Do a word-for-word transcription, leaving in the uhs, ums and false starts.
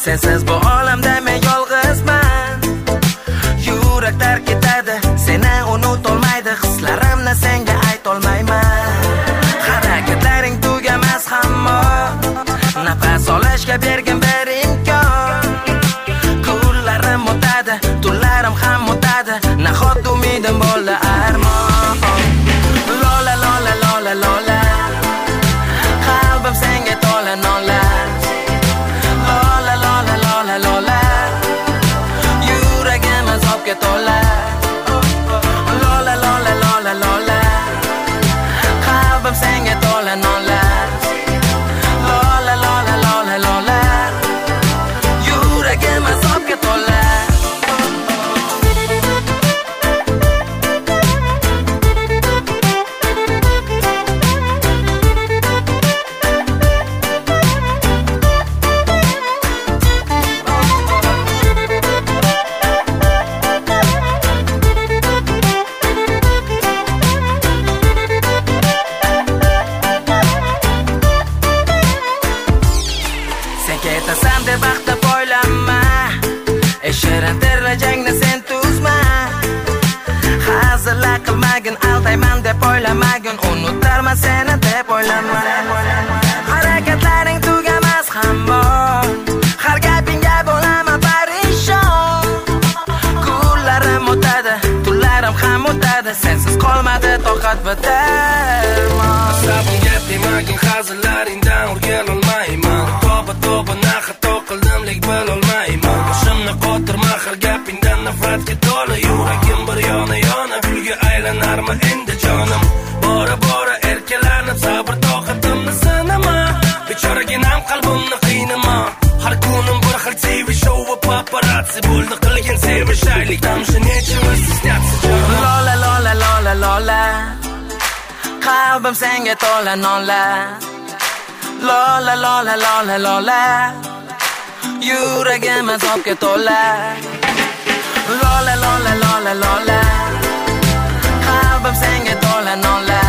Sensiz bu olamda men yolg'izman. Yurak tark etadi, seni unutolmaydi. Hislarimni senga aytolmayman. Harakatlaring tugamas hamma. Nafas olishga bergin bir imkon. Kunlarim o'tadi, tunlarim ham o'tadi. Nahot umidim bo'ldi armon. Lola lola lola lola. Qalbim senga to'la nola. Lola lola lola lola. Yuragim azobga to'la. Lola lola lola lola. Qalbim senga to'la nola. Lola lola lola lola. Yuragim azobga to'la. Ketasan deb vaqtda poylama. Eshirin terlajangni sen tuzma. Hazilla qilmagin, aldayman deb o'ylamagin. Unutarman seni deb o'ylama. Harakatlaring tugamas hamon. Har gapingga bo'laman parishon. Kunlarim o'tadi, tunlarim ham o'tadi. Sensiz qolmadi toqat va darmon. Sabunga demagin, hazillaringdan o'rganolmayman. Toba toba naxato qildim, lek bilolmayman. Boshimni qotirma, har gapingdan nafratga to'la. Yuragim bir yona yona gulga aylanarmi endi jonim. Bora bora erkalanib sabr toqatimni sinama. Bechoraginam qalbimni qiynama. Har kunim bir xil T V show va paparazzi bo'ldi qilgan sevishaylik. Tamshi nechimiz снятся jonim. Lola lola lola lola. Qalbim senga to'la nola. Lola lola lola lola. Yuragim azobga to'la. Lola lola lola lola. Qalbim senga to'la nola.